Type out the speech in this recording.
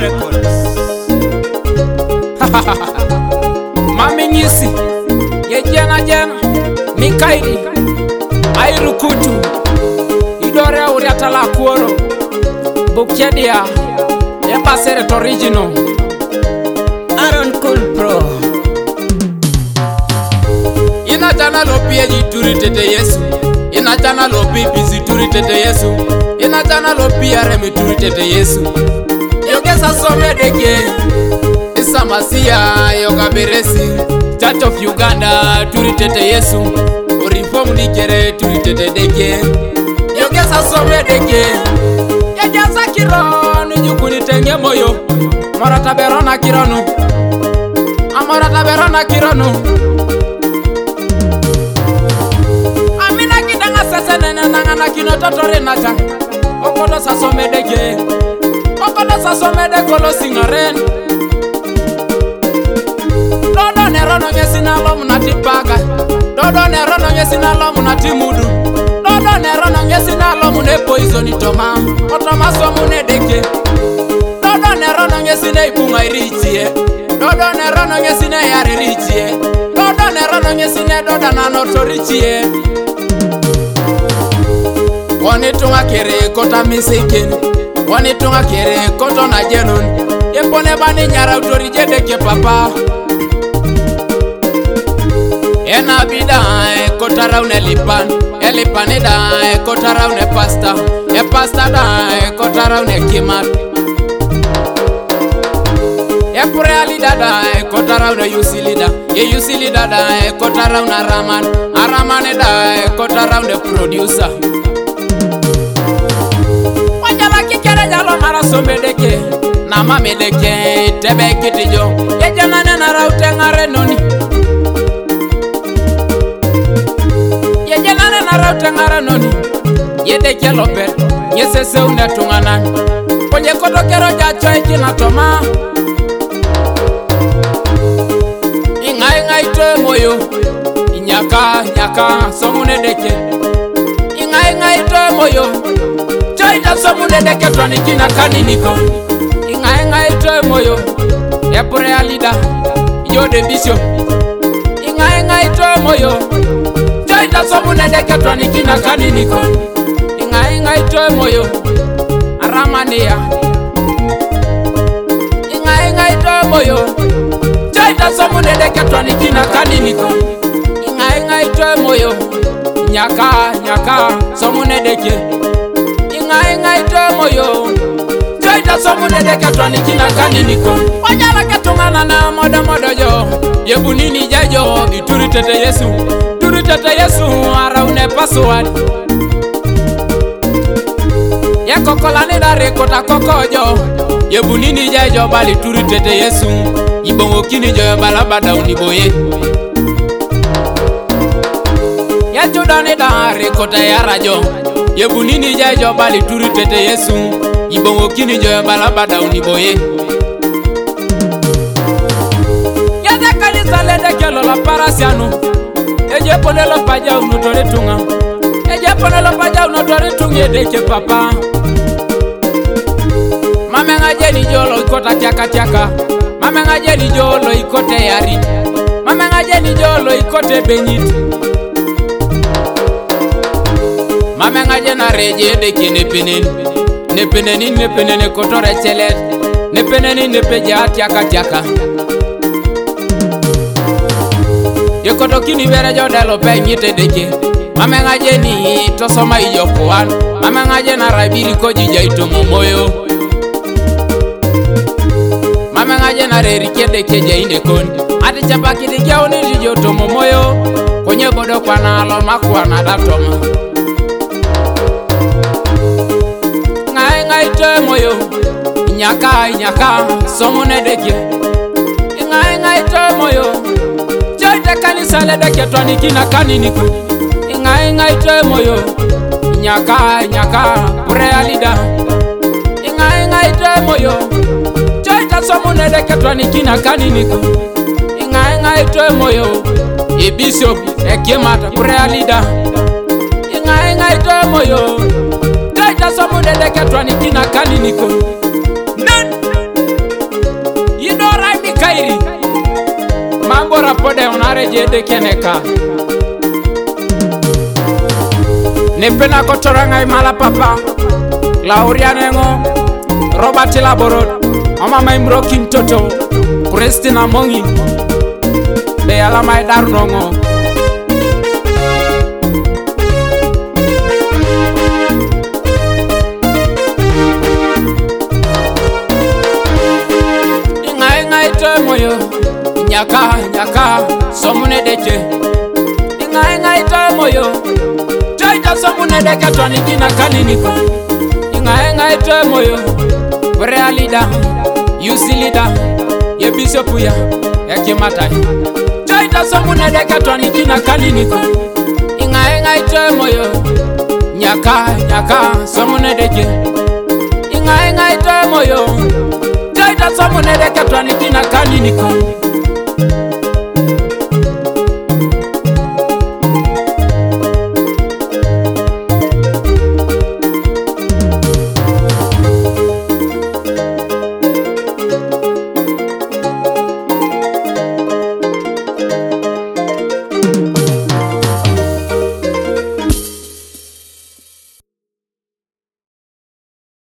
Records. Mami Nyisi ye jena Mikaidi Airukutu Idore uriatala kuoro Bukedia Embaseret original Aaron Cool Pro. Ina jana lopi eji turi tete Yesu. Ina jana lopi bizi turi tete Yesu. Ina jana lopi aremi turi tete Yesu. Yogesa some deke Isa Masia yoga beresi Church of Uganda turi tete Yesu. Reform nikere turi tete deke Yogesa some deke Yajasa kironu jukuni tenge moyo Morata berona kironu Amorata berona kironu Amina kidanga sasa nene nangana kino totore nacha Okodo sasome deke Okodo sasome de kolo singaren Dodo nerono nyesina lomu na tipaga Dodo nerono nyesina lomu na timudu Dodo nerono nyesina lomu ne poison itoma Otoma somu ne deke Dodo nerono nyesina ipunga irichie Dodo nerono nyesina yari richie Dodo nerono nyesina doda na notorichie Wanitunga kere kota misikin Wanitunga kere koto na jenun Yepone bani nyara utorije deke papa Ena bida kota raune lipan Elipan da kota raune pasta E pasta da kota raune kimat E pure alida da kota raune yusilida E yusilida da kota raune araman Aramane da kota raune producer Mara sombe deke na mame deke tebe kitijo ye janane na raute ngare noni ye janane na raute ngare noni ye deke lopet ye sese une tungana konye koto kero jacho ikina toma ingai to moyo nyaka somune deke ingai to moyo Chaita somune deke twani kina kaniniko Inga itoe moyo Epure alida Yode bisho Inga itoe moyo Chaita somune deke twani kina kaniniko Inga itoe moyo Aramania Inga itoe moyo Chaita somune deke twani kina kaniniko Inga itoe moyo Nyaka somune deke Inga itoe moyo Chaita somune deke twani kina kaniniko Wajala ketungana na modo jo Yebunini jajo ituri tete Yesu Turi tete Yesu araune password Yekokolani dare kota kokojo Yebunini jajo bali turi tete Yesu Ibongo kini jo balabada uniboye Yachudani dare kota yarajo Yebunini jajo bali turi tete Yesu Ibongo kini jo balabada uniboye Yada kanisa lede kelo la parasiano Eje ponelo paja unotore tunga Eje ponelo paja unotore tunga deke papa Mame ngajeni jolo ikota tiaka Mame ngajeni jolo ikote yari Mame ngajeni jolo ikote benyiti Mame ngajena reje deke nepeneni kotore chelet Nepeneni nepeja tiaka Yekoto kini bere jodelo pe nyite deke Mame ngajeni tosoma ijokuan Mame ngajena rabiri kojija itomo moyo Mame ngajena rerike deke jainde kondi Ati chapaki deke uniri jotomo moyo Konye godo kwa nalo makuwa na datoma Inga itoe moyo Nyaka somune deke Inga itoe moyo Chaita kanisa le deke twani kina kaniniko Inga itoe moyo Nyaka pure alida Inga itoe moyo Chaita somune deke twani kina kaniniko Inga itoe moyo Bishop ekemata pure alida Inga itoe moyo Chaita somune deke twani kina kaniniko mare jede keneka nepena kotoranga imala papa Laurianengo Robert Laborot Mama Maimro King Toto Christina Mongi de ala mai darnongo ingai to moyo nyaka somune deche ingai to moyo Jaita somune deke twani kina kaliniko ingai to moyo realida yusilida ye bishop ya ekimata Jaita somune deke twani kina kaliniko ingai to moyo nyaka somune deche ingai to moyo Jaita somune deke twani kina kaliniko